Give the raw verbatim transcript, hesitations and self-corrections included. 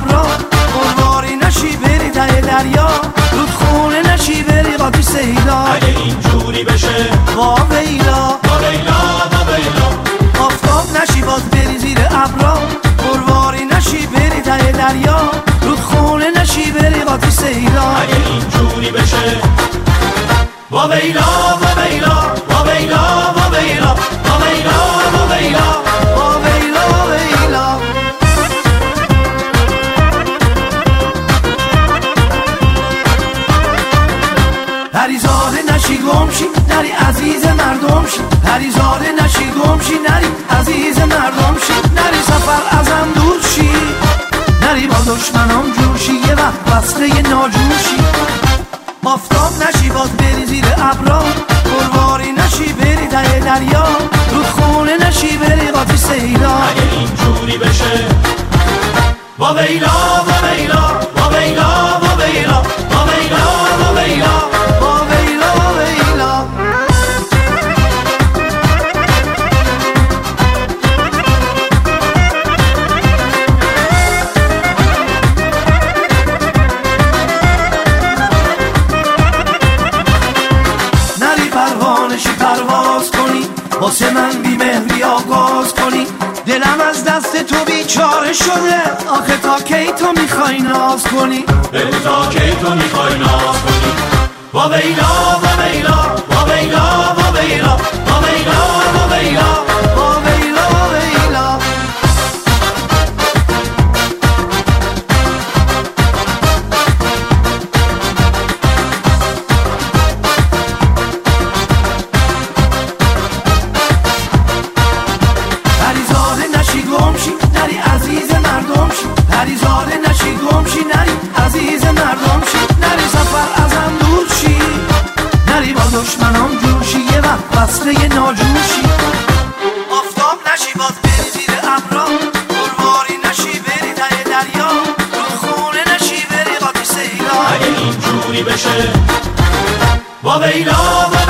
ابرا، قرواری نشی بری ته دریا، رودخونه نشی بری قاطی سیلا. اگه اینجوری بشه وا ویلا وا ویلا وا ویلا، آفتاب نشی باز بری زیر ابرا، قرواری نشی بری ته دریا، رودخونه نشی بری قاطی سیلا. اگه اینجوری بشه وا ویلا وا ویلا وا ویلا وا ویلا وا ویلا وا ویلا وا ویلا وا ویلا. هریزاده نشی گمشی نری عزیز مردم شی، هریزاده نشی گمشی نری عزیز مردم شی، نری سفر ازم دور شی، نری با دشمنام جور شی، یه وقت بسته ناجور شی. آفتاب نشی باز بری زیر ابرا، قرواری نشی بری ته دریا، رودخونه نشی بری قاطی سیلا. اگه اینجوری بشه وا ویلا وا ویلا وا ویلا وا ویلا وا ویلا وا ویلا وا ویلا وا ویلا. نری پروانشی پرواز کنی، واسه من بی مهری آغاز کنی، دلم از دست تو بیچاره شده، آخه تا کی تو میخوای ناز کنی؟ بگو تا کی تو میخوای ناز کنی. وا ویلا وا ویلا وا ویلا وا ویلا وا ویلا وا ویلا وا ویلا وا ویلا. هریزاده نشی گمشی نری عزیز مردم شی، هریزاده نشی گمشی نری عزیز مردم شی، نری سفر ازم دور شی، نری با دشمنام جور شی، یه وقت بسته ناجور شی. آفتاب نشی باز بری زیر ابرا، قرواری نشی بری ته دریا، رودخونه نشی بری قاطی سیلا. اگه اینجوری بشه وا ویلا وا